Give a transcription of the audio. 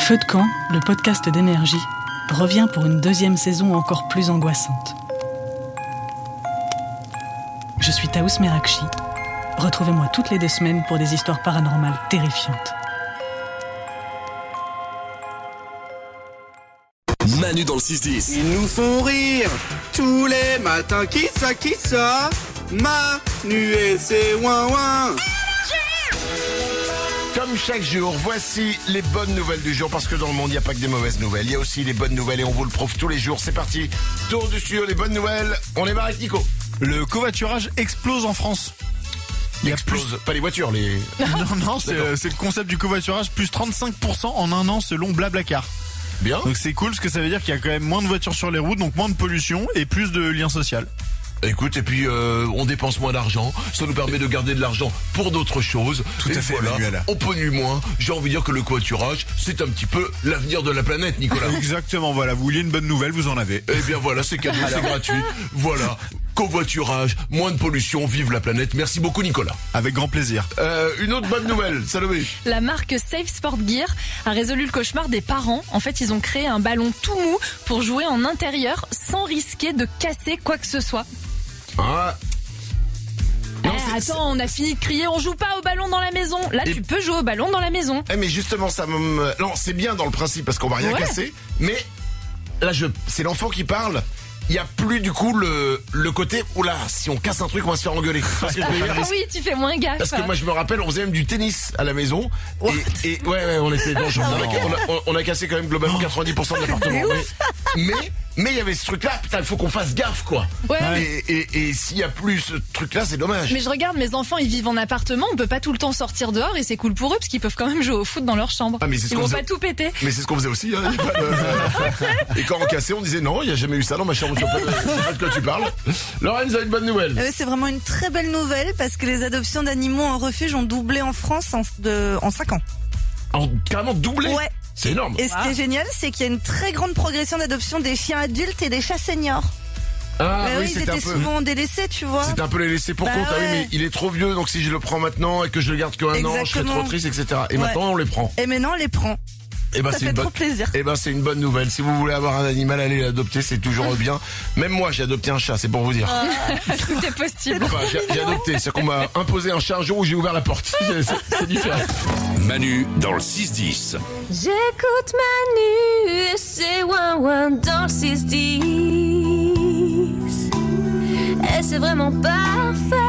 Feu de camp, le podcast d'énergie, revient pour une deuxième saison encore plus angoissante. Je suis Taous Merakchi. Retrouvez-moi toutes les 2 semaines pour des histoires paranormales terrifiantes. Manu dans le 6-10. Ils nous font rire tous les matins. Qui ça Manu et ses ouin-ouin. Comme chaque jour, voici les bonnes nouvelles du jour, parce que dans le monde, il n'y a pas que des mauvaises nouvelles. Il y a aussi les bonnes nouvelles et on vous le prouve tous les jours. C'est parti, tour du studio, les bonnes nouvelles. On démarre avec Nico. Le covoiturage explose en France. Il explose, pas les voitures, les... Non, c'est le concept du covoiturage, plus 35% en un an selon Blablacar. Bien. Donc c'est cool, parce que ça veut dire qu'il y a quand même moins de voitures sur les routes, donc moins de pollution et plus de lien social. Écoute, et puis on dépense moins d'argent, ça nous permet de garder de l'argent pour d'autres choses. Tout à fait, voilà, Emmanuel. on pollue moins. J'ai envie de dire que le covoiturage, c'est un petit peu l'avenir de la planète, Nicolas. Exactement, voilà, vous vouliez une bonne nouvelle, vous en avez. Eh bien voilà, c'est cadeau, c'est gratuit. Voilà, covoiturage, moins de pollution, vive la planète. Merci beaucoup, Nicolas. Avec grand plaisir. Une autre bonne nouvelle, Salomé. La marque Safe Sport Gear a résolu le cauchemar des parents. En fait, ils ont créé un ballon tout mou pour jouer en intérieur sans risquer de casser quoi que ce soit. Ah. Non, Attends, on a fini de crier, on joue pas au ballon dans la maison. Là, tu peux jouer au ballon dans la maison. Mais justement, ça me... Non, c'est bien dans le principe parce qu'on va rien casser. Mais là, c'est l'enfant qui parle. Il y a plus du coup le côté oula, si on casse un truc, on va se faire engueuler. Parce que, Oui, tu fais moins gaffe. parce que moi, je me rappelle, on faisait même du tennis à la maison. Et ouais, on était. Bon, on a cassé quand même globalement 90% de l'appartement. Mais il y avait ce truc-là, putain, il faut qu'on fasse gaffe, quoi. Ouais. Et s'il y a plus ce truc-là, c'est dommage. Mais je regarde mes enfants, ils vivent en appartement, on peut pas tout le temps sortir dehors et c'est cool pour eux parce qu'ils peuvent quand même jouer au foot dans leur chambre. Ah, mais c'est ce Ils qu'on vont faisait- pas tout péter. Mais c'est ce qu'on faisait aussi. Hein, y a pas de- Et quand on cassait, on disait non, il n'y a jamais eu ça dans ma chambre. Je sais pas de quoi tu parles. Lorenz a une bonne nouvelle. C'est vraiment une très belle nouvelle parce que les adoptions d'animaux en refuge ont doublé en France en 5 ans. Carrément doublé. Ouais. C'est énorme. Et ce qui est génial, c'est qu'il y a une très grande progression d'adoption des chiens adultes et des chats seniors. Ah Bah oui, ils c'était étaient souvent délaissés, tu vois. C'était un peu les laisser pour Bah compte. Ah oui, ouais. mais il est trop vieux, donc si je le prends maintenant et que je le garde qu'un an, je serais Exactement. trop triste, etc. Et Ouais. maintenant, on les prend. Et maintenant, on les prend. Et ben Ça fait trop plaisir. Et ben c'est une bonne nouvelle. Si vous voulez avoir un animal, allez l'adopter, c'est toujours bien. Même moi, j'ai adopté un chat, c'est pour vous dire. Tout est possible. Enfin, j'ai adopté, c'est-à-dire qu'on m'a imposé un chat un jour où j'ai ouvert la porte. C'est différent. Manu dans le 6-10. J'écoute Manu et c'est ouin-ouin dans le 6-10. Et c'est vraiment parfait.